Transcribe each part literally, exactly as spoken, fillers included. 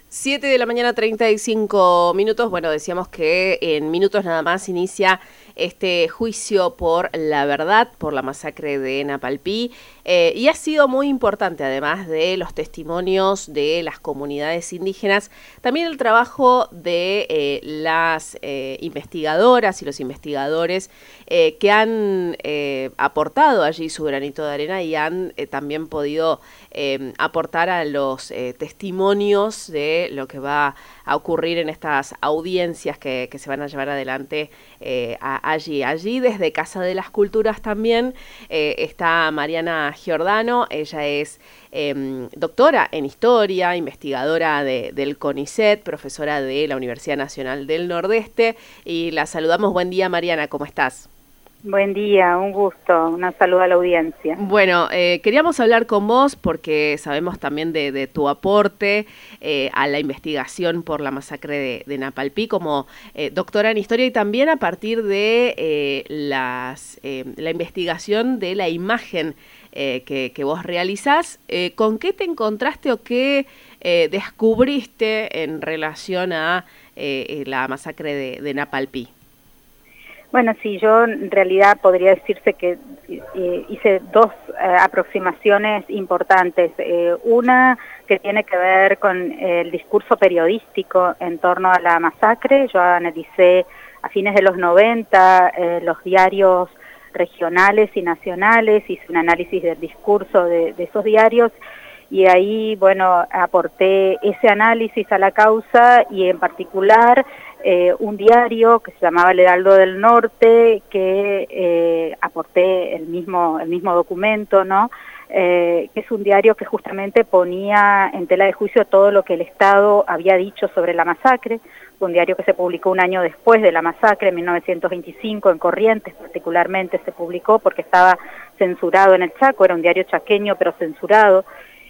Siete de la mañana, treinta y cinco minutos. Bueno, decíamos que en minutos nada más inicia este juicio por la verdad, por la masacre de Napalpí, eh, y ha sido muy importante, además de los testimonios de las comunidades indígenas, también el trabajo de eh, las eh, investigadoras y los investigadores eh, que han eh, aportado allí su granito de arena y han eh, también podido eh, aportar a los eh, testimonios de lo que va a ocurrir en estas audiencias que, que se van a llevar adelante eh, a, allí. Allí desde Casa de las Culturas también eh, está Mariana Giordano. Ella es eh, doctora en Historia, investigadora de, del CONICET, profesora de la Universidad Nacional del Nordeste, y la saludamos. Buen día, Mariana, ¿cómo estás? Buen día, un gusto, un saludo a la audiencia. Bueno, eh, queríamos hablar con vos porque sabemos también de, de tu aporte eh, a la investigación por la masacre de, de Napalpí como eh, doctora en Historia y también a partir de eh, las, eh, la investigación de la imagen eh, que, que vos realizás. Eh, ¿Con qué te encontraste o qué eh, descubriste en relación a eh, la masacre de, de Napalpí? Bueno, sí, yo en realidad podría decirse que eh, hice dos eh, aproximaciones importantes. Eh, una que tiene que ver con el discurso periodístico en torno a la masacre. Yo analicé a fines de los noventa eh, los diarios regionales y nacionales, hice un análisis del discurso de, de esos diarios y ahí, bueno, aporté ese análisis a la causa y en particular eh, un diario que se llamaba El Heraldo del Norte, que eh, aporté el mismo, el mismo documento, ¿no? Eh, que es un diario que justamente ponía en tela de juicio todo lo que el Estado había dicho sobre la masacre. Un diario que se publicó un año después de la masacre, en mil novecientos veinticinco, en Corrientes particularmente se publicó porque estaba censurado en el Chaco, era un diario chaqueño pero censurado.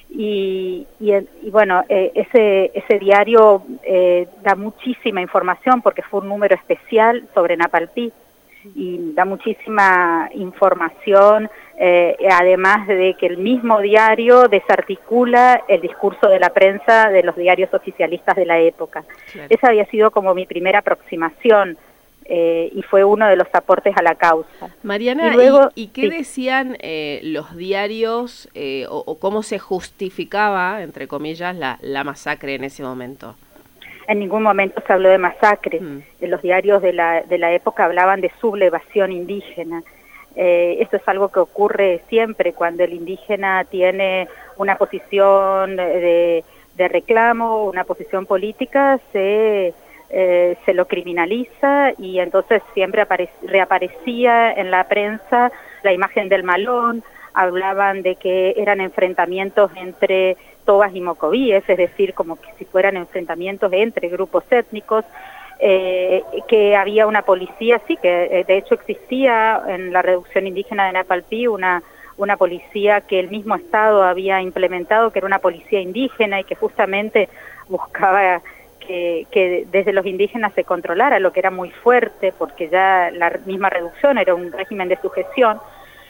Y, y, y bueno, eh, ese, ese diario eh, da muchísima información porque fue un número especial sobre Napalpí y da muchísima información, eh, además de que el mismo diario desarticula el discurso de la prensa de los diarios oficialistas de la época. Claro. Esa había sido como mi primera aproximación. Eh, y fue uno de los aportes a la causa. Mariana, ¿y, luego, ¿y, y qué sí. decían eh, los diarios eh, o, o cómo se justificaba, entre comillas, la, la masacre en ese momento? En ningún momento se habló de masacre. Mm. Los diarios de la, de la época hablaban de sublevación indígena. Eh, esto es algo que ocurre siempre cuando el indígena tiene una posición de, de reclamo, una posición política, se... Eh, se lo criminaliza y entonces siempre reaparecía en la prensa la imagen del malón, hablaban de que eran enfrentamientos entre tobas y mocovíes, es decir, como que si fueran enfrentamientos entre grupos étnicos, eh, que había una policía, sí, que de hecho existía en la reducción indígena de Napalpí una, una policía que el mismo Estado había implementado, que era una policía indígena y que justamente buscaba Que, que desde los indígenas se controlara, lo que era muy fuerte, porque ya la misma reducción era un régimen de sujeción,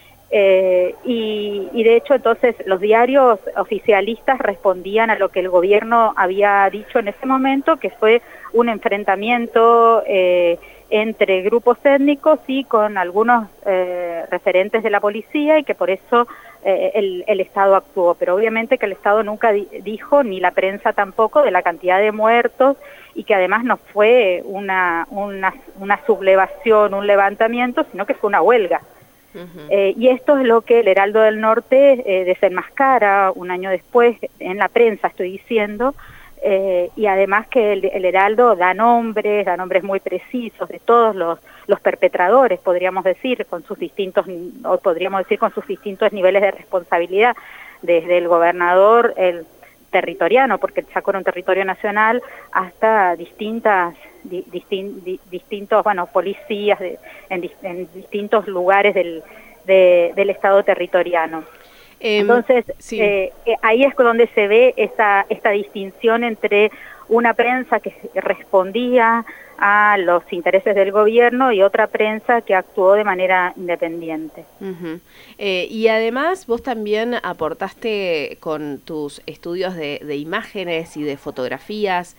eh, y, y de hecho entonces los diarios oficialistas respondían a lo que el gobierno había dicho en ese momento, que fue un enfrentamiento eh, entre grupos étnicos y con algunos eh, referentes de la policía y que por eso eh, el, el Estado actuó, pero obviamente que el Estado nunca di dijo, ni la prensa tampoco, de la cantidad de muertos y que además no fue una, una, una sublevación, un levantamiento, sino que fue una huelga. Uh-huh. eh, y esto es lo que el Heraldo del Norte eh, desenmascara un año después, en la prensa estoy diciendo, Eh, y además que el, el Heraldo da nombres, da nombres muy precisos de todos los, los perpetradores, podríamos decir, con sus distintos, o podríamos decir con sus distintos niveles de responsabilidad, desde el gobernador, el territoriano, porque el Chaco era un territorio nacional, hasta distintas, di, distin, di, distintos, bueno, policías de, en, en distintos lugares del, de, del Estado territoriano. Entonces, sí. eh, ahí es donde se ve esa, esta distinción entre una prensa que respondía a los intereses del gobierno y otra prensa que actuó de manera independiente. Uh-huh. eh, y además vos también aportaste con tus estudios de, de imágenes y de fotografías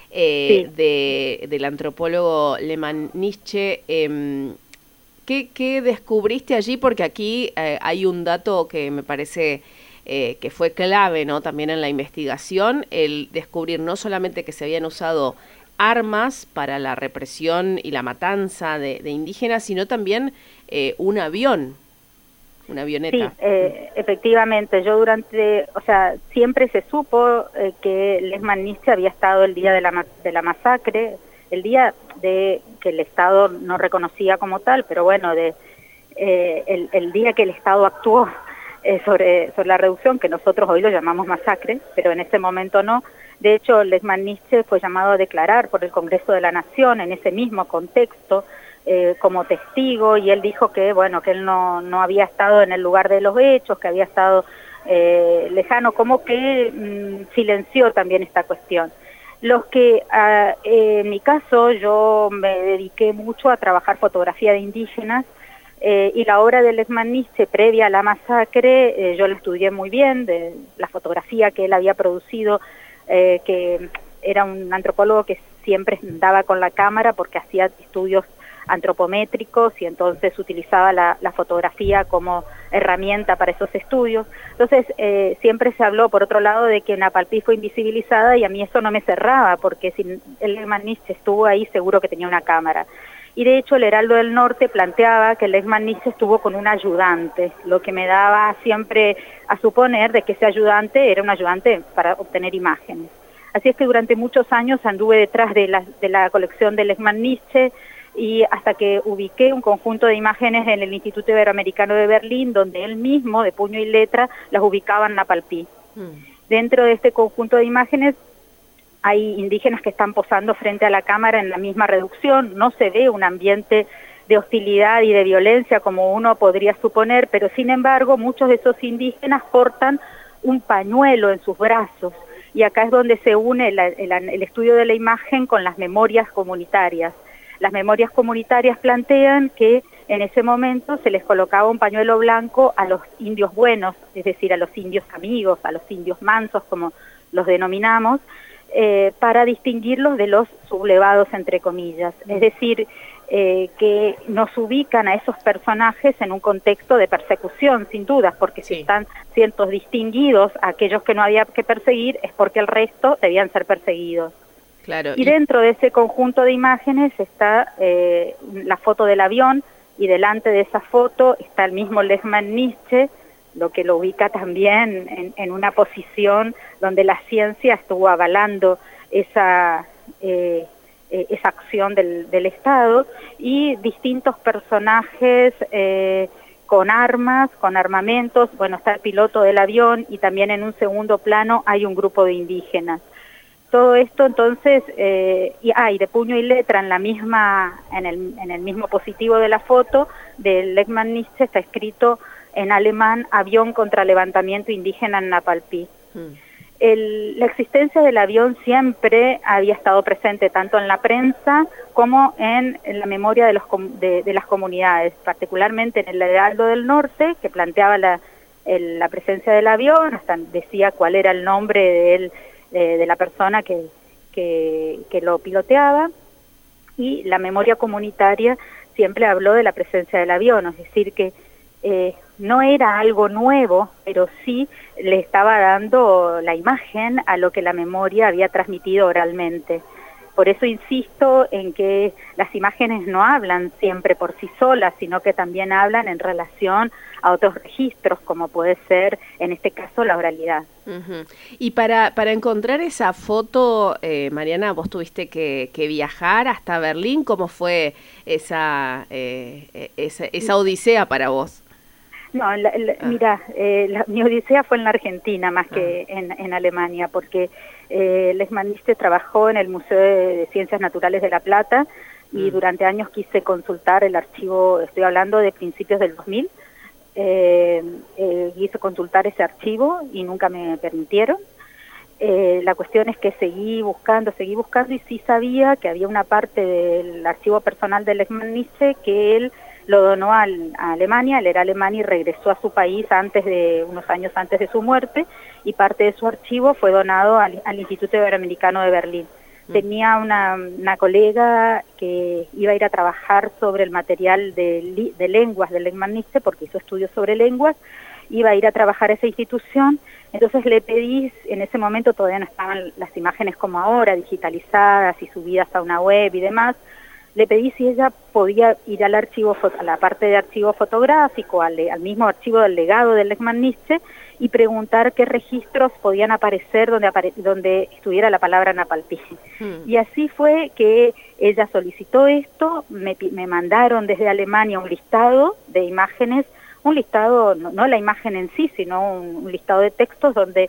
eh, sí. de, del antropólogo Lehmann Nitsche. Eh, ¿qué, ¿Qué descubriste allí? Porque aquí eh, hay un dato que me parece eh, que fue clave, ¿no? También en la investigación, el descubrir no solamente que se habían usado armas para la represión y la matanza de, de indígenas, sino también eh, un avión, una avioneta. Sí, eh, efectivamente, yo durante, o sea, siempre se supo eh, que Lehmann Nitsche había estado el día de la, de la masacre, el día de que el Estado no reconocía como tal, pero bueno, de eh, el, el día que el Estado actuó eh, sobre, sobre la reducción, que nosotros hoy lo llamamos masacre, pero en ese momento no. De hecho, Lehmann Nitsche fue llamado a declarar por el Congreso de la Nación en ese mismo contexto eh, como testigo, y él dijo que bueno que él no, no había estado en el lugar de los hechos, que había estado eh, lejano, como que mmm, silenció también esta cuestión. Los que, uh, eh, en mi caso, yo me dediqué mucho a trabajar fotografía de indígenas, eh, y la obra de Lehmann Nitsche previa a la masacre, eh, yo la estudié muy bien, de la fotografía que él había producido, Eh, que era un antropólogo que siempre andaba con la cámara porque hacía estudios antropométricos y entonces utilizaba la, la fotografía como herramienta para esos estudios. Entonces eh, siempre se habló, por otro lado, de que Napalpí fue invisibilizada, y a mí eso no me cerraba, porque si Lehmann Nitsche estuvo ahí, seguro que tenía una cámara. Y de hecho el Heraldo del Norte planteaba que Lehmann Nitsche estuvo con un ayudante, lo que me daba siempre a suponer de que ese ayudante era un ayudante para obtener imágenes. Así es que durante muchos años anduve detrás de la, de la colección de Lehmann Nitsche, y hasta que ubiqué un conjunto de imágenes en el Instituto Iberoamericano de Berlín, donde él mismo, de puño y letra, las ubicaba en Napalpí. Mm. Dentro de este conjunto de imágenes hay indígenas que están posando frente a la cámara en la misma reducción, no se ve un ambiente de hostilidad y de violencia como uno podría suponer, pero sin embargo muchos de esos indígenas portan un pañuelo en sus brazos, y acá es donde se une el, el, el estudio de la imagen con las memorias comunitarias. Las memorias comunitarias plantean que en ese momento se les colocaba un pañuelo blanco a los indios buenos, es decir, a los indios amigos, a los indios mansos, como los denominamos, Eh, para distinguirlos de los sublevados, entre comillas. Es decir, eh, que nos ubican a esos personajes en un contexto de persecución, sin dudas, porque sí. Si están siendo distinguidos a aquellos que no había que perseguir, es porque el resto debían ser perseguidos. Claro. Y, y dentro de ese conjunto de imágenes está eh, la foto del avión, y delante de esa foto está el mismo Lehmann Nitsche, lo que lo ubica también en, en una posición donde la ciencia estuvo avalando esa, eh, eh, esa acción del, del Estado, y distintos personajes eh, con armas, con armamentos. Bueno, está el piloto del avión, y también en un segundo plano hay un grupo de indígenas. Todo esto entonces, eh, y, ah, y de puño y letra en la misma, en el, en el mismo positivo de la foto de Lehmann Nitsche está escrito en alemán: avión contra levantamiento indígena en Napalpí. Mm. El, la existencia del avión siempre había estado presente tanto en la prensa como en, en la memoria de, los, de, de las comunidades, particularmente en el Heraldo del Norte, que planteaba la, el, la presencia del avión, hasta decía cuál era el nombre de, él, de, de la persona que, que, que lo piloteaba, y la memoria comunitaria siempre habló de la presencia del avión, es decir, que Eh, no era algo nuevo, pero sí le estaba dando la imagen a lo que la memoria había transmitido oralmente. Por eso insisto en que las imágenes no hablan siempre por sí solas, sino que también hablan en relación a otros registros, como puede ser, en este caso, la oralidad. Uh-huh. Y para, para encontrar esa foto, eh, Mariana, vos tuviste que, que viajar hasta Berlín. ¿Cómo fue esa, eh, esa, esa odisea para vos? No, la, la, ah. mira, eh, la, mi odisea fue en la Argentina más ah. que en, en Alemania, porque eh, Lehmann Nitsche trabajó en el Museo de Ciencias Naturales de La Plata, y mm. durante años quise consultar el archivo, estoy hablando de principios del dos mil, eh, eh, quise consultar ese archivo y nunca me permitieron. Eh, la cuestión es que seguí buscando, seguí buscando y sí sabía que había una parte del archivo personal de Lechmann Nietzsche que él lo donó al, a Alemania, él era alemán y regresó a su país antes de unos años antes de su muerte, y parte de su archivo fue donado al, al Instituto Iberoamericano de Berlín. Mm. Tenía una, una colega que iba a ir a trabajar sobre el material de, de lenguas de Lechmann Nietzsche, porque hizo estudios sobre lenguas, iba a ir a trabajar a esa institución. Entonces le pedí, en ese momento todavía no estaban las imágenes como ahora, digitalizadas y subidas a una web y demás, le pedí si ella podía ir al archivo, a la parte de archivo fotográfico, al, al mismo archivo del legado de Lechmann Nietzsche, y preguntar qué registros podían aparecer donde, apare donde estuviera la palabra Napalpí. Hmm. Y así fue que ella solicitó esto, me, me mandaron desde Alemania un listado de imágenes, un listado, no, no la imagen en sí, sino un, un listado de textos donde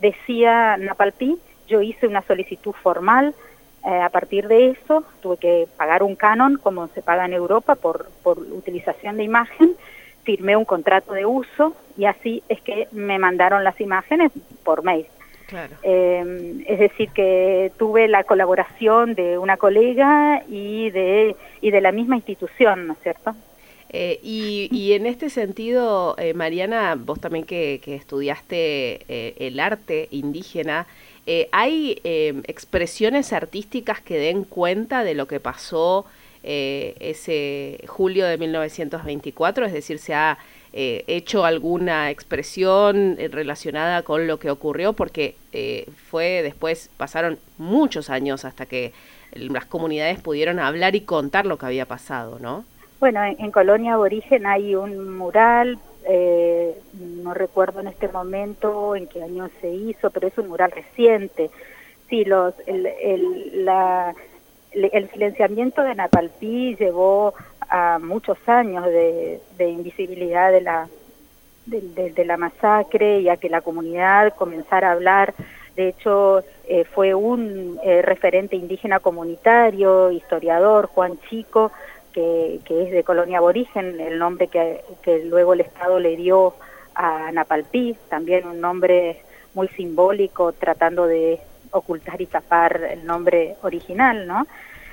decía Napalpí. Yo hice una solicitud formal. Eh, a partir de eso tuve que pagar un canon, como se paga en Europa, por, por utilización de imagen, firmé un contrato de uso y así es que me mandaron las imágenes por mail. Claro. Eh, es decir, que tuve la colaboración de una colega y de, y de la misma institución, ¿no es cierto? Eh, y, y en este sentido, eh, Mariana, vos también que, que estudiaste eh, el arte indígena, eh, ¿hay eh, expresiones artísticas que den cuenta de lo que pasó eh, ese julio de mil novecientos veinticuatro? Es decir, ¿se ha eh, hecho alguna expresión relacionada con lo que ocurrió? Porque eh, fue después, pasaron muchos años hasta que las comunidades pudieron hablar y contar lo que había pasado, ¿no? Bueno, en, en Colonia Aborigen hay un mural, eh, no recuerdo en este momento en qué año se hizo, pero es un mural reciente. Sí, los, el, el, la, el silenciamiento de Napalpí llevó a muchos años de, de invisibilidad de la, de, de, de la masacre y a que la comunidad comenzara a hablar. De hecho, eh, fue un eh, referente indígena comunitario, historiador, Juan Chico, Que, que es de Colonia Aborigen, el nombre que, que luego el Estado le dio a Napalpí, también un nombre muy simbólico, tratando de ocultar y tapar el nombre original, ¿no?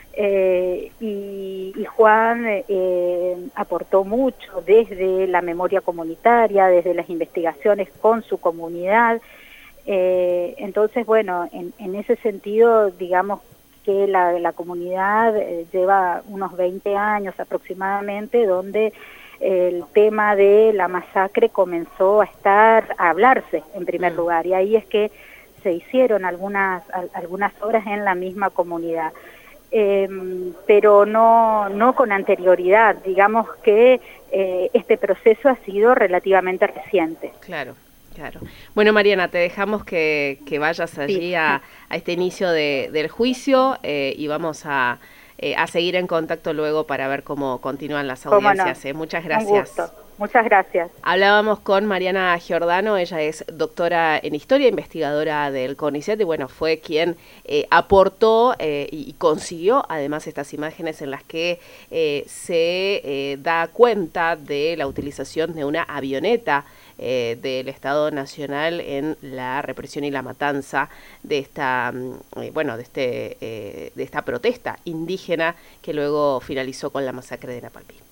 Eh, y, y Juan eh, aportó mucho desde la memoria comunitaria, desde las investigaciones con su comunidad. Eh, entonces, bueno, en, en ese sentido, digamos, que la, la comunidad eh, lleva unos veinte años aproximadamente, donde eh, el tema de la masacre comenzó a estar, a hablarse en primer mm. lugar, y ahí es que se hicieron algunas, a, algunas obras en la misma comunidad, eh, pero no, no con anterioridad, digamos que eh, este proceso ha sido relativamente reciente. Claro. Claro. Bueno, Mariana, te dejamos que, que vayas allí sí. a, a este inicio de, del juicio eh, y vamos a, eh, a seguir en contacto luego para ver cómo continúan las audiencias. No? Eh. Muchas gracias. Un gusto. Muchas gracias. Hablábamos con Mariana Giordano, ella es doctora en Historia, investigadora del CONICET, y bueno, fue quien eh, aportó eh, y consiguió además estas imágenes en las que eh, se eh, da cuenta de la utilización de una avioneta eh, del Estado Nacional en la represión y la matanza de esta, eh, bueno, de este, eh, de esta protesta indígena que luego finalizó con la masacre de Napalpí.